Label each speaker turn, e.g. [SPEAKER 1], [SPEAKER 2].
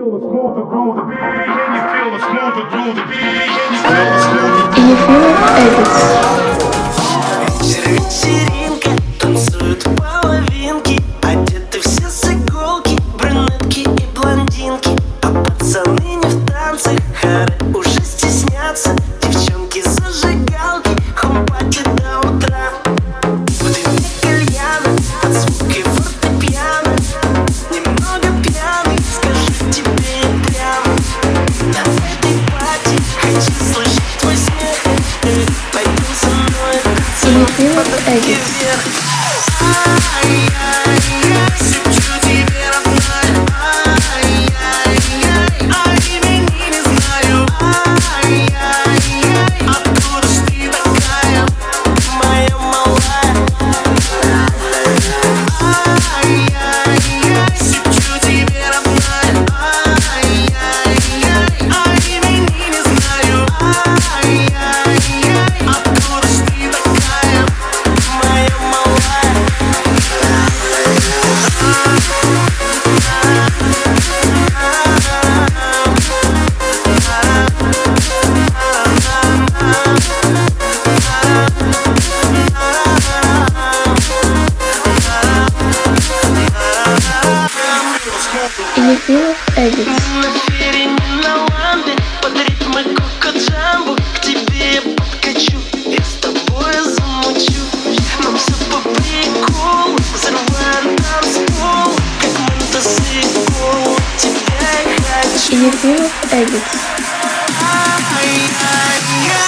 [SPEAKER 1] Вечеринка, танцуют половинки, одеты все с иголки, брюнетки и блондинки. А пацаны не в танцах, хоры уже стеснятся. Девчонки зажигалки, хомпати до утра. В дыме кальяна, под звуки фортепиано. Немного пьяный, скажу тебе прямо. На этой пати хочу слышать твой смех. Пойдем со мной, целуй под руки вверх. Ай-яй-яй, шепчу тебе, родная. Ай-яй-яй, имени не знаю. Ай-яй-яй, откуда ж ты такая, моя малая? Ай-яй-яй, шепчу тебе, родная. Ай-яй-яй, имени не знаю. Ай-яй-яй, откуда ж ты такая, моя малая? На фере, не на ламбе, под ритмы кока-джамбо. К тебе я подкачу, я с тобой замучу. Нам все по приколу, взрываем танцпол, как мотоцикл, тебя я хочу.
[SPEAKER 2] Ай-яй-яй.